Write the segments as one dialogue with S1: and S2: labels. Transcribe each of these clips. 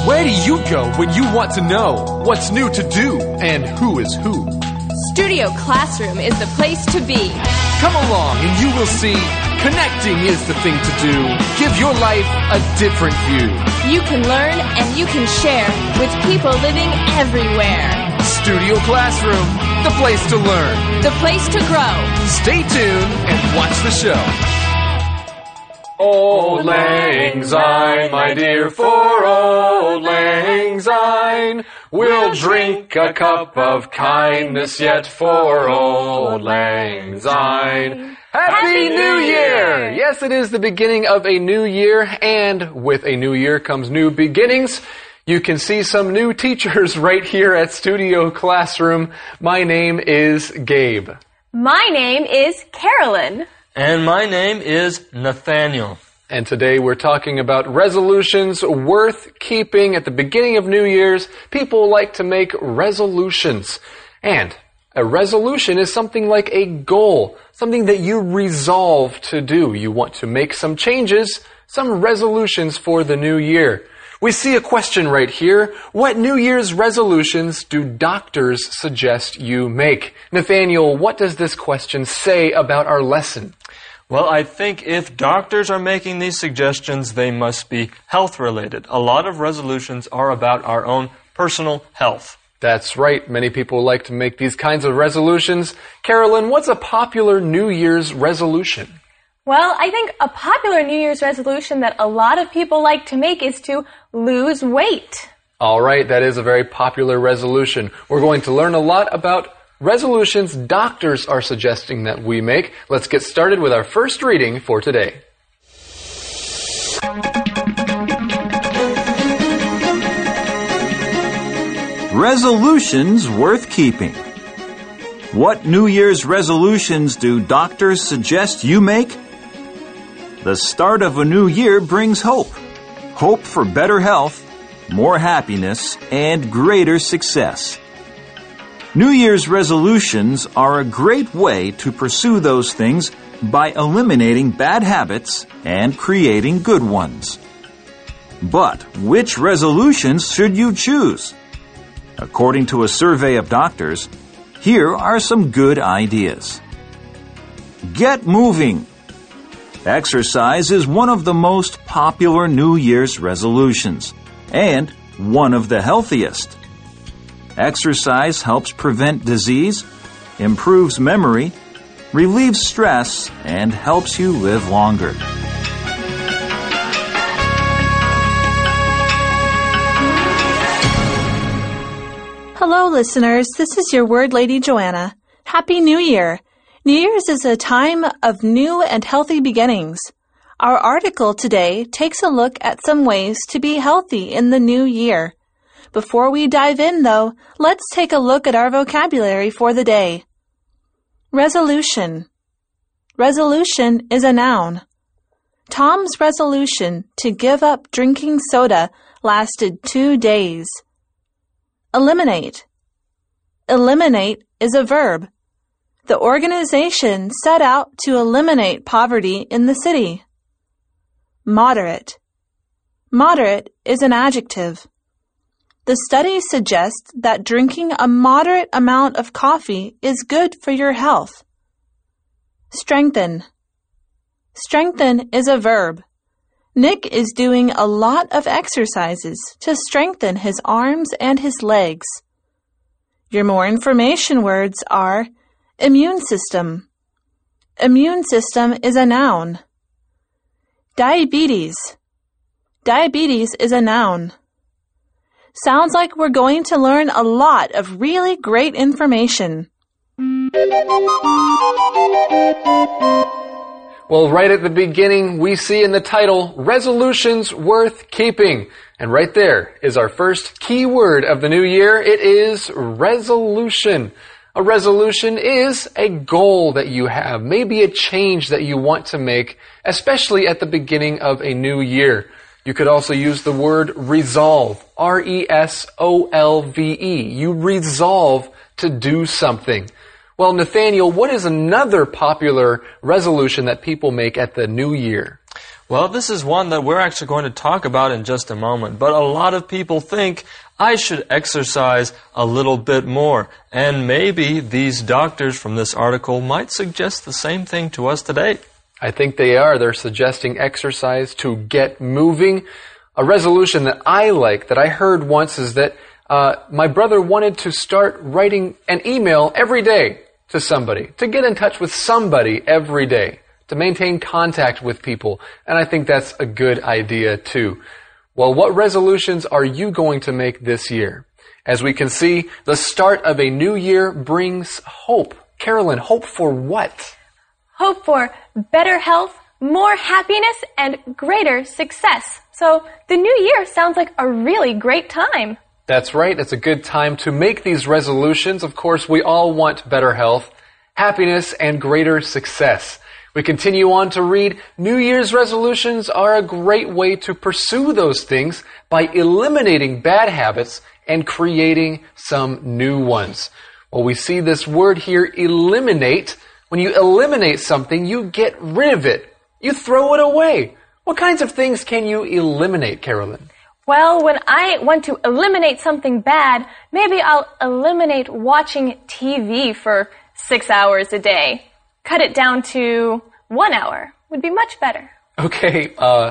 S1: Where do you go when you want to know what's new to do and who is who?
S2: Studio Classroom is the place to be.
S1: Come along and you will see connecting is the thing to do. Give your life a different view.
S2: You can learn and you can share with people living everywhere.
S1: Studio Classroom, the place to learn.
S2: The place to grow.
S1: Stay tuned and watch the show.
S3: Auld Lang Syne, my dear, for Auld Lang Syne. We'll drink a cup of kindness yet for Auld Lang Syne. Happy New Year!
S1: Yes, it is the beginning of a new year, and with a new year comes new beginnings. You can see some new teachers right here at Studio Classroom. My name is Gabe.
S2: My name is Carolyn.
S3: And my name is Nathaniel.
S1: And today we're talking about resolutions worth keeping. At the beginning of New Year's, people like to make resolutions. And a resolution is something like a goal, something that you resolve to do. You want to make some changes, some resolutions for the new year. We see a question right here. What New Year's resolutions do doctors suggest you make? Nathaniel, what does this question say about our lesson?
S3: Well, I think if doctors are making these suggestions, they must be health-related. A lot of resolutions are about our own personal health.
S1: That's right. Many people like to make these kinds of resolutions. Carolyn, what's a popular New Year's resolution?
S2: Well, I think a popular New Year's resolution that a lot of people like to make is to lose weight.
S1: All right, that is a very popular resolution. We're going to learn a lot about resolutions doctors are suggesting that we make. Let's get started with our first reading for today.
S4: Resolutions worth keeping. What New Year's resolutions do doctors suggest you make? The start of a new year brings hope. Hope for better health, more happiness, and greater success. New Year's resolutions are a great way to pursue those things by eliminating bad habits and creating good ones. But which resolutions should you choose? According to a survey of doctors, here are some good ideas. Get moving. Exercise is one of the most popular New Year's resolutions and one of the healthiest. Exercise helps prevent disease, improves memory, relieves stress, and helps you live longer.
S5: Hello, listeners. This is your Word Lady Joanna. Happy New Year! New Year's is a time of new and healthy beginnings. Our article today takes a look at some ways to be healthy in the new year. Before we dive in, though, let's take a look at our vocabulary for the day. Resolution. Resolution is a noun. Tom's resolution to give up drinking soda lasted 2 days. Eliminate. Eliminate is a verb. The organization set out to eliminate poverty in the city. Moderate. Moderate is an adjective. The study suggests that drinking a moderate amount of coffee is good for your health. Strengthen. Strengthen is a verb. Nick is doing a lot of exercises to strengthen his arms and his legs. Your more information words are immune system. Immune system is a noun. Diabetes. Diabetes is a noun. Sounds like we're going to learn a lot of really great information.
S1: Well, right at the beginning, we see in the title, resolutions worth keeping. And right there is our first key word of the new year. It is resolution. A resolution is a goal that you have, maybe a change that you want to make, especially at the beginning of a new year. You could also use the word resolve, R-E-S-O-L-V-E. You resolve to do something. Well, Nathaniel, what is another popular resolution that people make at the new year?
S3: Well, this is one that we're actually going to talk about in just a moment, but a lot of people think I should exercise a little bit more, and maybe these doctors from this article might suggest the same thing to us today.
S1: I think they are. They're suggesting exercise to get moving. A resolution that I like, that I heard once, is that my brother wanted to start writing an email every day to somebody, to get in touch with somebody every day, to maintain contact with people. And I think that's a good idea too. Well, what resolutions are you going to make this year? As we can see, the start of a new year brings hope. Carolyn, hope for what?
S2: Hope for better health, more happiness, and greater success. So the new year sounds like a really great time.
S1: That's right. It's a good time to make these resolutions. Of course, we all want better health, happiness, and greater success. We continue on to read, New Year's resolutions are a great way to pursue those things by eliminating bad habits and creating some new ones. Well, we see this word here, eliminate. When you eliminate something, you get rid of it. You throw it away. What kinds of things can you eliminate, Carolyn?
S2: Well, when I want to eliminate something bad, maybe I'll eliminate watching TV for 6 hours a day. Cut it down to 1 hour would be much better.
S1: Okay,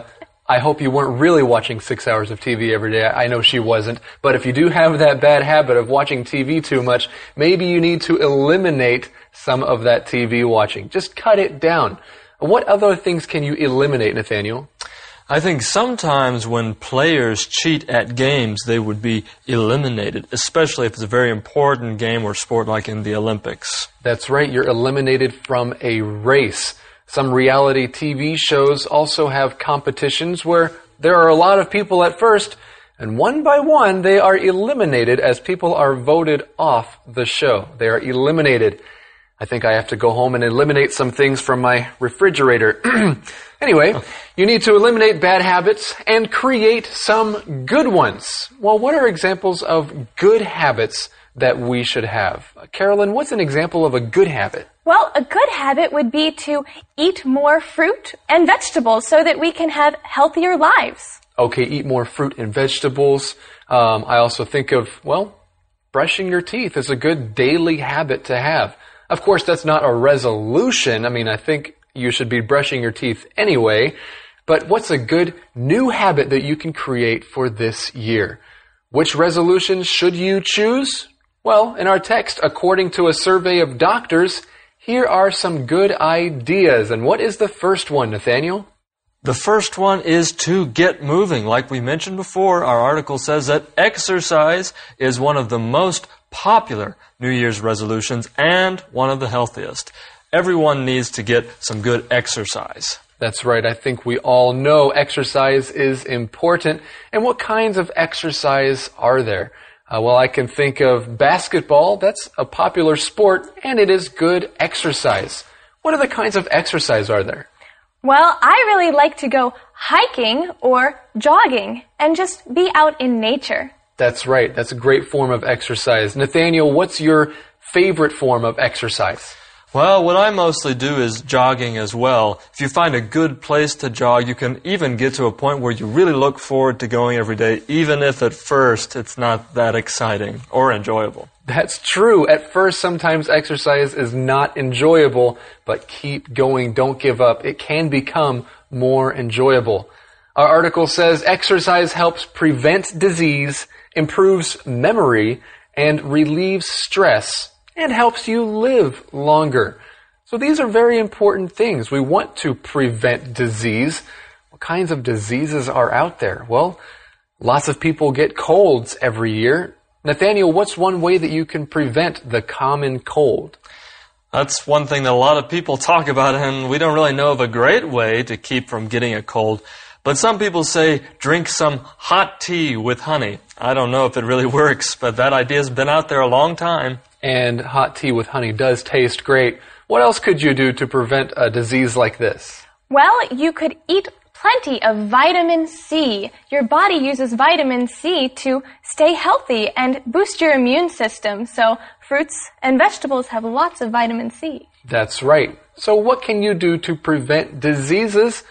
S1: I hope you weren't really watching 6 hours of TV every day. I know she wasn't. But if you do have that bad habit of watching TV too much, maybe you need to eliminate some of that TV watching. Just cut it down. What other things can you eliminate, Nathaniel?
S3: I think sometimes when players cheat at games, they would be eliminated, especially if it's a very important game or sport like in the Olympics.
S1: That's right, you're eliminated from a race. Some reality TV shows also have competitions where there are a lot of people at first, and one by one they are eliminated as people are voted off the show. They are eliminated. I think I have to go home and eliminate some things from my refrigerator. Anyway, you need to eliminate bad habits and create some good ones. Well, what are examples of good habits that we should have? Carolyn, what's an example of a good habit?
S2: Well, a good habit would be to eat more fruit and vegetables so that we can have healthier lives.
S1: Okay, eat more fruit and vegetables. I also think of, well, brushing your teeth is a good daily habit to have. Of course, that's not a resolution. I mean, I think you should be brushing your teeth anyway. But what's a good new habit that you can create for this year? Which resolutions should you choose? Well, in our text, according to a survey of doctors, here are some good ideas. And what is the first one, Nathaniel?
S3: The first one is to get moving. Like we mentioned before, our article says that exercise is one of the most popular New Year's resolutions and one of the healthiest. Everyone needs to get some good exercise.
S1: That's right. I think we all know exercise is important. And what kinds of exercise are there? Well, I can think of basketball. That's a popular sport, and it is good exercise. What other kinds of exercise are there?
S2: Well, I really like to go hiking or jogging and just be out in nature.
S1: That's right. That's a great form of exercise. Nathaniel, what's your favorite form of exercise?
S3: Well, what I mostly do is jogging as well. If you find a good place to jog, you can even get to a point where you really look forward to going every day, even if at first it's not that exciting or enjoyable.
S1: That's true. At first, sometimes exercise is not enjoyable, but keep going. Don't give up. It can become more enjoyable. Our article says exercise helps prevent disease, improves memory, and relieves stress, and helps you live longer. So these are very important things. We want to prevent disease. What kinds of diseases are out there? Well, lots of people get colds every year. Nathaniel, what's one way that you can prevent the common cold?
S3: That's one thing that a lot of people talk about, and we don't really know of a great way to keep from getting a cold. But some people say drink some hot tea with honey. I don't know if it really works, but that idea's been out there a long time.
S1: And hot tea with honey does taste great. What else could you do to prevent a disease like this?
S2: Well, you could eat plenty of vitamin C. Your body uses vitamin C to stay healthy and boost your immune system. So fruits and vegetables have lots of vitamin C.
S1: That's right. So what can you do to prevent diseases?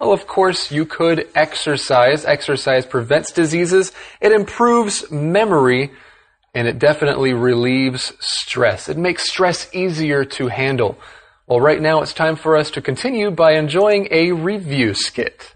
S1: Well, of course, you could exercise. Exercise prevents diseases. It improves memory. And it definitely relieves stress. It makes stress easier to handle. Well, right now it's time for us to continue by enjoying a review skit.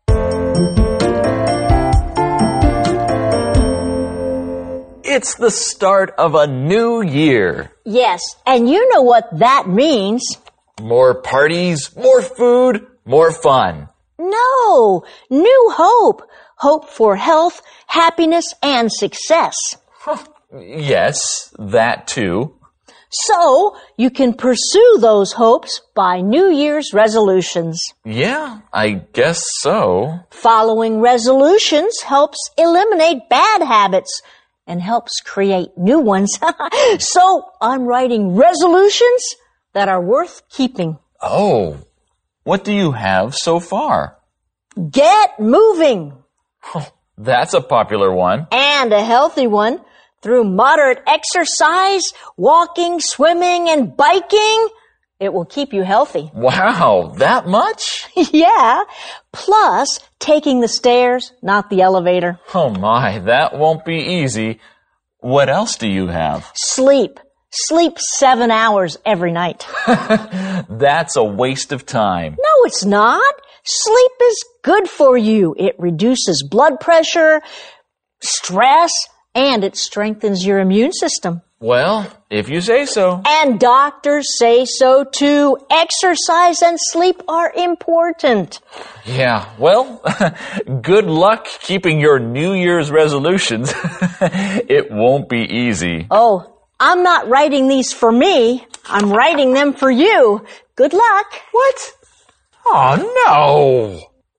S6: It's the start of a new year.
S7: Yes, and you know what that means.
S6: More parties, more food, more fun.
S7: No, new hope. Hope for health, happiness, and success.
S6: Yes, that too.
S7: So, you can pursue those hopes by New Year's resolutions.
S6: Yeah, I guess so.
S7: Following resolutions helps eliminate bad habits and helps create new ones. So, I'm writing resolutions that are worth keeping.
S6: Oh, what do you have so far?
S7: Get moving.
S6: That's a popular one.
S7: And a healthy one. Through moderate exercise, walking, swimming, and biking, it will keep you healthy.
S6: Wow, that much?
S7: Yeah. Plus, taking the stairs, not the elevator.
S6: Oh my, that won't be easy. What else do you have?
S7: Sleep. Sleep 7 hours every night.
S6: That's a waste of time.
S7: No, it's not. Sleep is good for you. It reduces blood pressure, stress, and it strengthens your immune system.
S6: Well, if you say so.
S7: And doctors say so too. Exercise and sleep are important.
S6: Yeah, well, good luck keeping your New Year's resolutions. It won't be easy.
S7: Oh, I'm not writing these for me. I'm writing them for you. Good luck.
S6: What? Oh, no.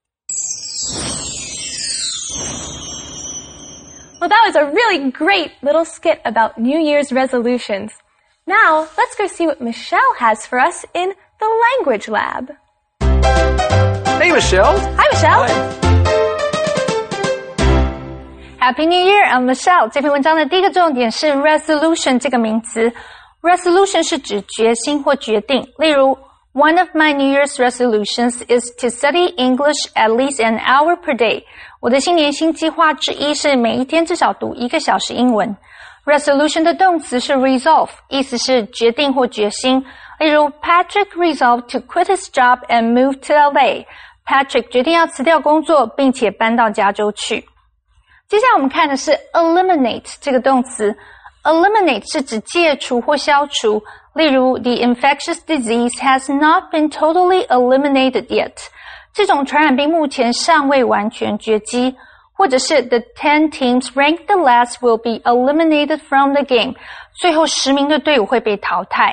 S2: Well, that was a really great little skit about New Year's resolutions. Now, let's go see what Michelle has for us in the language lab.
S1: Hey, Michelle.
S2: Hi, Michelle.
S8: Happy New Year, I'm Michelle. 这篇文章的第一个重点是 resolution 这个名词。resolution 是指决心或决定。例如 One of my New Year's resolutions is to study English at least an hour per day. 我的新年新计划之一是每一天至少读1个小时英文。resolution 的动词是 resolve， 意思是决定或决心。例如 Patrick resolved to quit his job and move to LA. Patrick 决定要辞掉工作，并且搬到加州去。接下来我们看的是 eliminate 这个动词。eliminate 是指戒除或消除。例如 The infectious disease has not been totally eliminated yet. 这种传染病目前尚未完全绝迹。或者是 The 10 teams ranked the last will be eliminated from the game. 最后10名的队伍会被淘汰。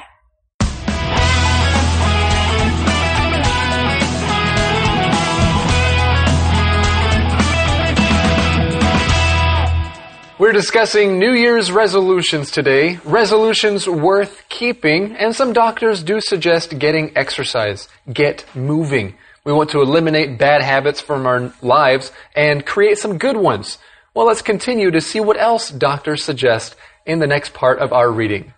S1: We're discussing New Year's resolutions today, resolutions worth keeping, and some doctors do suggest getting exercise, get moving. We want to eliminate bad habits from our lives and create some good ones. Well, let's continue to see what else doctors suggest in the next part of our reading.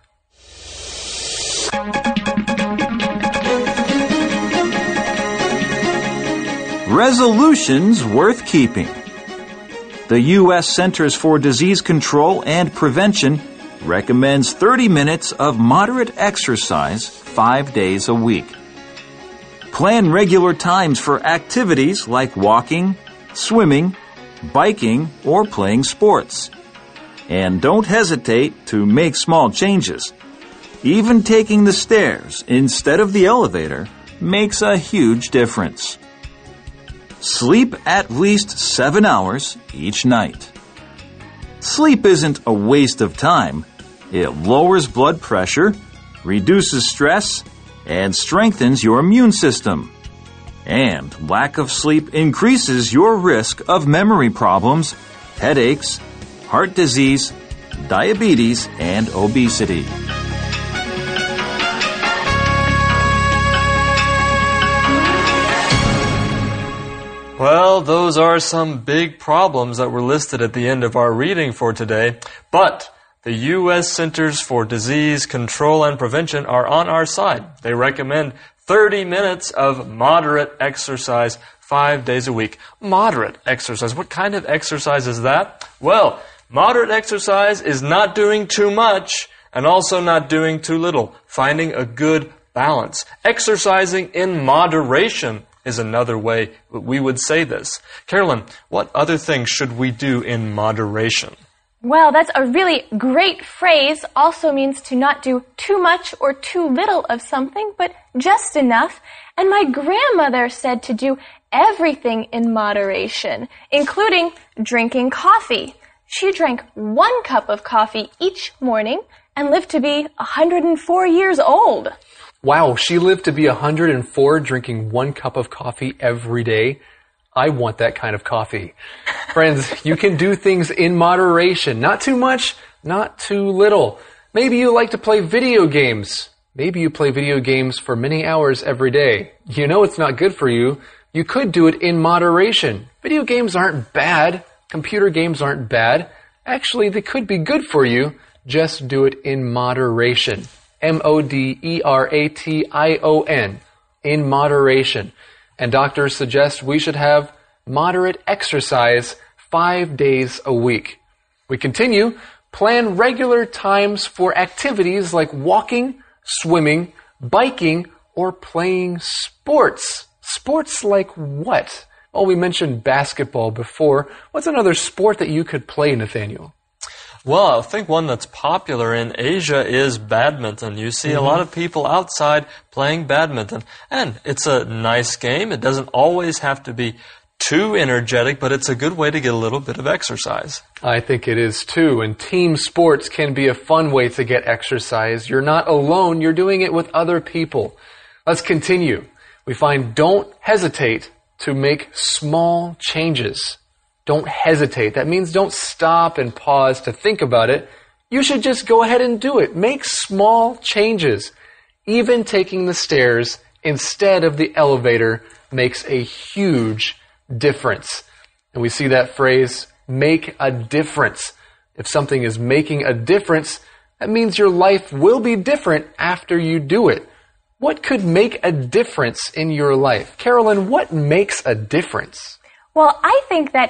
S4: Resolutions worth keeping. The U.S. Centers for Disease Control and Prevention recommends 30 minutes of moderate exercise 5 days a week. Plan regular times for activities like walking, swimming, biking, or playing sports. And don't hesitate to make small changes. Even taking the stairs instead of the elevator makes a huge difference. Sleep at least 7 hours each night. Sleep isn't a waste of time. It lowers blood pressure, reduces stress, and strengthens your immune system. And lack of sleep increases your risk of memory problems, headaches, heart disease, diabetes, and obesity.
S3: Well, those are some big problems that were listed at the end of our reading for today. But the U.S. Centers for Disease Control and Prevention are on our side. They recommend 30 minutes of moderate exercise 5 days a week. Moderate exercise. What kind of exercise is that? Well, moderate exercise is not doing too much and also not doing too little. Finding a good balance. Exercising in moderation is another way we would say this. Carolyn, what other things should we do in moderation?
S2: Well, that's a really great phrase. Also means to not do too much or too little of something, but just enough. And my grandmother said to do everything in moderation, including drinking coffee. She drank 1 cup of coffee each morning and lived to be 104 years old.
S1: Wow, she lived to be 104 drinking 1 cup of coffee every day. I want that kind of coffee. Friends, you can do things in moderation. Not too much, not too little. Maybe you like to play video games. Maybe you play video games for many hours every day. You know it's not good for you. You could do it in moderation. Video games aren't bad. Computer games aren't bad. Actually, they could be good for you. Just do it in moderation. moderation. In moderation. And doctors suggest we should have moderate exercise 5 days a week. We continue. Plan regular times for activities like walking, swimming, biking, or playing sports. Sports like what? Oh, we mentioned basketball before. What's another sport that you could play, Nathaniel?
S3: Well, I think one that's popular in Asia is badminton. You see a lot of people outside playing badminton. And it's a nice game. It doesn't always have to be too energetic, but it's a good way to get a little bit of exercise.
S1: I think it is too. And team sports can be a fun way to get exercise. You're not alone. You're doing it with other people. Let's continue. We find don't hesitate to make small changes. Don't hesitate. That means don't stop and pause to think about it. You should just go ahead and do it. Make small changes. Even taking the stairs instead of the elevator makes a huge difference. And we see that phrase, make a difference. If something is making a difference, that means your life will be different after you do it. What could make a difference in your life? Carolyn, what makes a difference?
S2: Well, I think that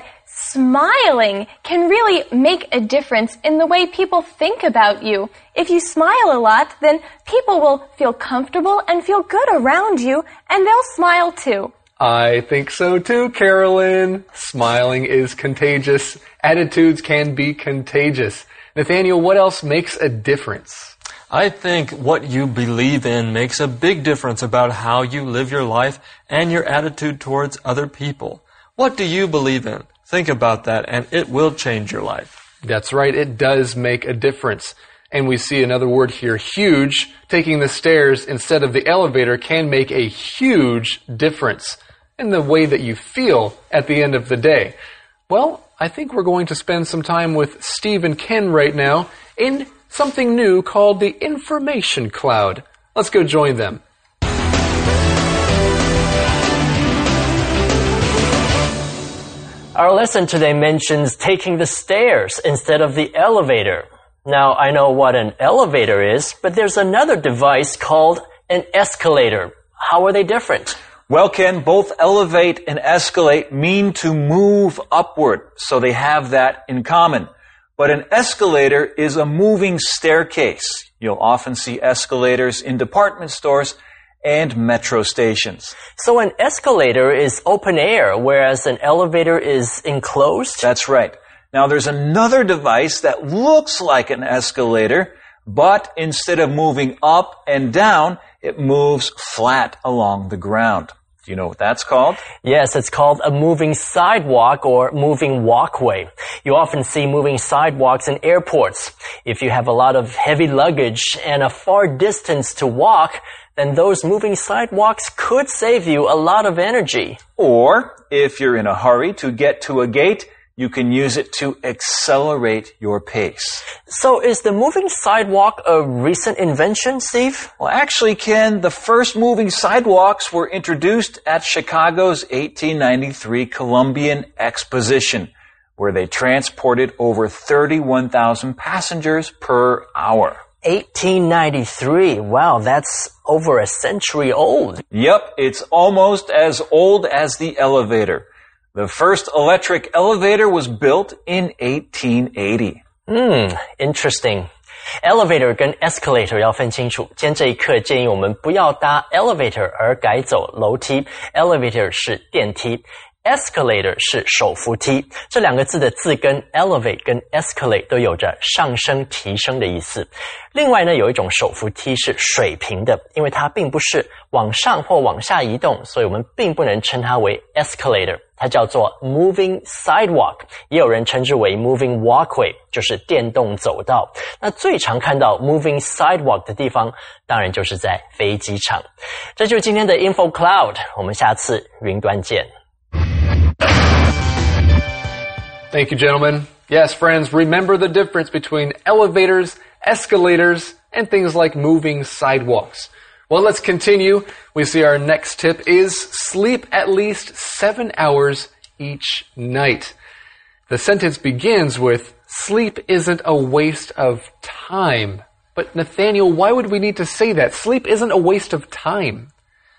S2: smiling can really make a difference in the way people think about you. If you smile a lot, then people will feel comfortable and feel good around you, and they'll smile too.
S1: I think so too, Carolyn. Smiling is contagious. Attitudes can be contagious. Nathaniel, what else makes a difference?
S3: I think what you believe in makes a big difference about how you live your life and your attitude towards other people. What do you believe in? Think about that, and it will change your life.
S1: That's right. It does make a difference. And we see another word here, huge. Taking the stairs instead of the elevator can make a huge difference in the way that you feel at the end of the day. Well, I think we're going to spend some time with Steve and Ken right now in something new called the Information Cloud. Let's go join them.
S9: Our lesson today mentions taking the stairs instead of the elevator. Now, I know what an elevator is, but there's another device called an escalator. How are they different?
S4: Well, Ken, both elevate and escalate mean to move upward, so they have that in common. But an escalator is a moving staircase. You'll often see escalators in department stores and metro stations.
S9: So an escalator is open air, whereas an elevator is enclosed?
S4: That's right. Now, there's another device that looks like an escalator, but instead of moving up and down, it moves flat along the ground. Do you know what that's called?
S9: Yes, it's called a moving sidewalk or moving walkway. You often see moving sidewalks in airports. If you have a lot of heavy luggage and a far distance to walk, then those moving sidewalks could save you a lot of energy.
S4: Or, if you're in a hurry to get to a gate, you can use it to accelerate your pace.
S9: So is the moving sidewalk a recent invention, Steve?
S4: Well, actually, Ken, the first moving sidewalks were introduced at Chicago's 1893 Columbian Exposition, where they transported over 31,000 passengers per hour.
S9: 1893. Wow, that's over a century old.
S4: Yep, it's almost as old as the elevator. The first electric elevator was built in 1880.
S9: Interesting. Elevator 跟 escalator 要分清楚。今天这一课建议我们不要搭 elevator 而改走楼梯。elevator 是电梯。Escalator 是手扶梯，这两个字的字根 elevate 跟 escalate 都有着上升、提升的意思。另外呢，有一种手扶梯是水平的，因为它并不是往上或往下移动，所以我们并不能称它为 escalator， 它叫做 moving sidewalk， 也有人称之为 moving walkway， 就是电动走道。那最常看到 moving sidewalk 的地方，当然就是在飞机场。这就是今天的 Info Cloud， 我们下次云端见。
S1: Thank you, gentlemen. Yes, friends, remember the difference between elevators, escalators, and things like moving sidewalks. Well, let's continue. We see our next tip is sleep at least 7 hours each night. The sentence begins with, sleep isn't a waste of time. But Nathaniel, why would we need to say that? Sleep isn't a waste of time.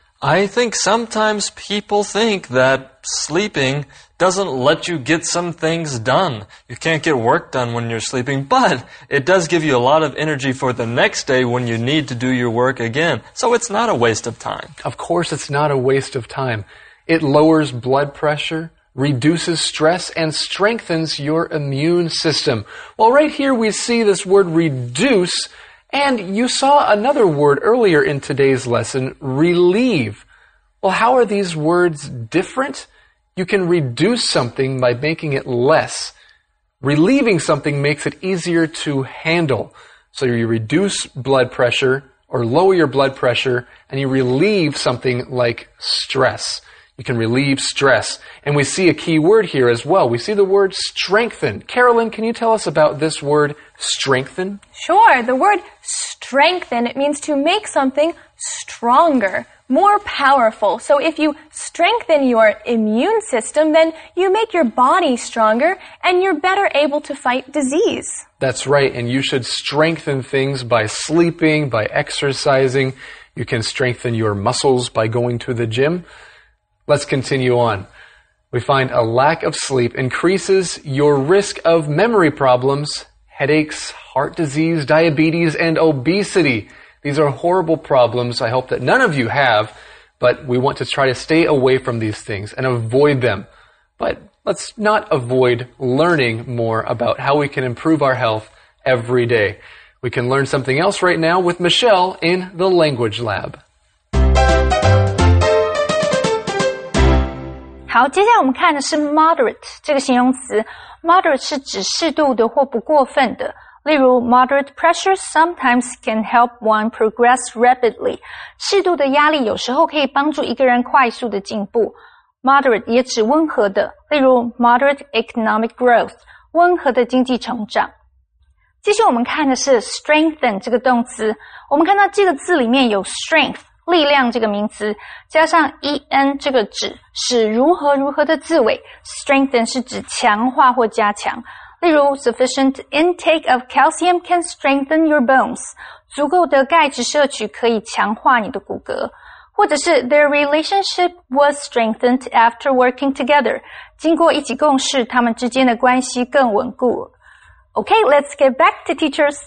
S3: I think sometimes people think that sleeping doesn't let you get some things done. You can't get work done when you're sleeping, but it does give you a lot of energy for the next day when you need to do your work again. So it's not a waste of time.
S1: Of course it's not a waste of time. It lowers blood pressure, reduces stress, and strengthens your immune system. Well, right here we see this word reduce. And you saw another word earlier in today's lesson, relieve. Well, how are these words different? You can reduce something by making it less. Relieving something makes it easier to handle. So you reduce blood pressure or lower your blood pressure, and you relieve something like stress. You can relieve stress. And we see a key word here as well. We see the word strengthen. Carolyn, can you tell us about this word strengthen?
S2: Sure. The word strengthen, it means to make something stronger, more powerful. So if you strengthen your immune system, then you make your body stronger and you're better able to fight disease.
S1: That's right. And you should strengthen things by sleeping, by exercising. You can strengthen your muscles by going to the gym. Let's continue on. We find a lack of sleep increases your risk of memory problems, headaches, heart disease, diabetes, and obesity. These are horrible problems. I hope that none of you have, but we want to try to stay away from these things and avoid them. But let's not avoid learning more about how we can improve our health every day. We can learn something else right now with Michelle in the Language Lab.
S8: 好，接下来我们看的是 moderate 这个形容词。moderate 是指适度的或不过分的。例如 moderate pressure sometimes can help one progress rapidly. 适度的压力有时候可以帮助一个人快速的进步。moderate 也指温和的，例如 moderate economic growth 温和的经济成长。接下来我们看的是 strengthen 这个动词。我们看到这个字里面有 strength力量这个名词，加上 en 这个指使如何如何的字尾 strengthen 是指强化或加强。例如 sufficient intake of calcium can strengthen your bones 足够的钙质摄取可以强化你的骨骼。或者是 their relationship was strengthened after working together 经过一起共事他们之间的关系更稳固。 Okay, let's get back to teachers.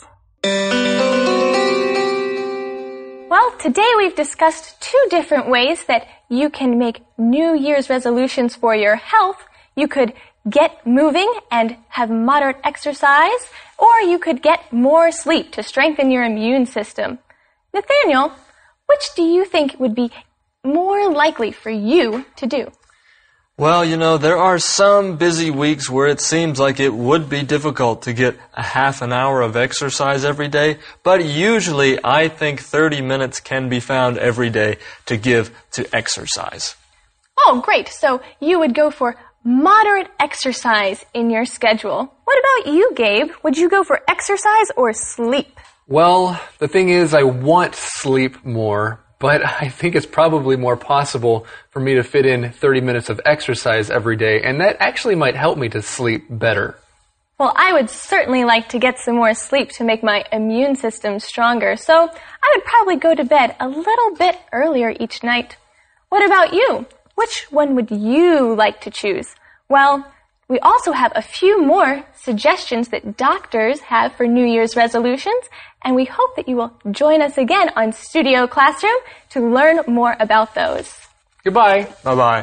S2: Well, today we've discussed 2 different ways that you can make New Year's resolutions for your health. You could get moving and have moderate exercise, or you could get more sleep to strengthen your immune system. Nathaniel, which do you think would be more likely for you to do?
S3: Well, you know, there are some busy weeks where it seems like it would be difficult to get a half an hour of exercise every day, but usually I think 30 minutes can be found every day to give to exercise.
S2: Oh, great. So you would go for moderate exercise in your schedule. What about you, Gabe? Would you go for exercise or sleep?
S1: Well, the thing is, I want sleep more, but I think it's probably more possible for me to fit in 30 minutes of exercise every day, and that actually might help me to sleep better.
S2: Well, I would certainly like to get some more sleep to make my immune system stronger, so I would probably go to bed a little bit earlier each night. What about you? Which one would you like to choose? Well, we also have a few more suggestions that doctors have for New Year's resolutions, and we hope that you will join us again on Studio Classroom to learn more about those.
S1: Goodbye.
S3: Bye-bye.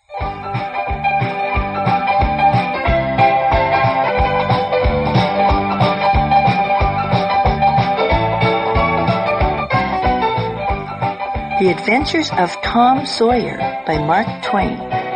S10: The Adventures of Tom Sawyer by Mark Twain.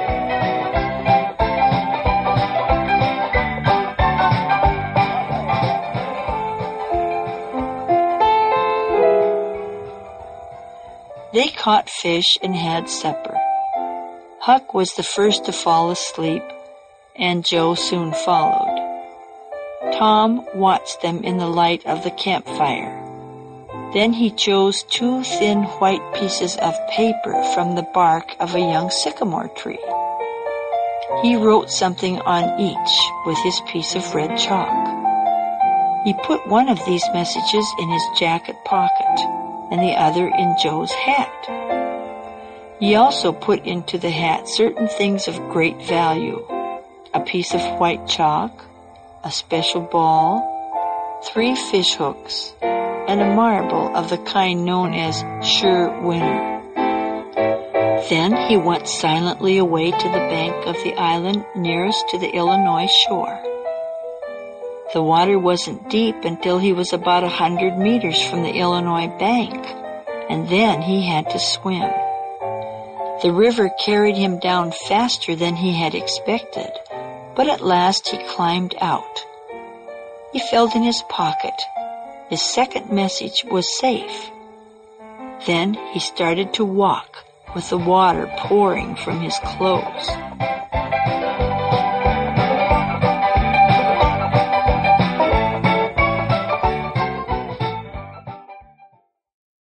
S10: They caught fish and had supper. Huck was the first to fall asleep, and Joe soon followed. Tom watched them in the light of the campfire. Then he chose 2 thin white pieces of paper from the bark of a young sycamore tree. He wrote something on each with his piece of red chalk. He put one of these messages in his jacket pocket and the other in Joe's hat. He also put into the hat certain things of great value: a piece of white chalk, a special ball, 3 fish hooks, and a marble of the kind known as sure winner. Then he went silently away to the bank of the island nearest to the Illinois shore. The water wasn't deep until he was about 100 meters from the Illinois bank, and then he had to swim. The river carried him down faster than he had expected, but at last he climbed out. He felt in his pocket. His second message was safe. Then he started to walk with the water pouring from his clothes.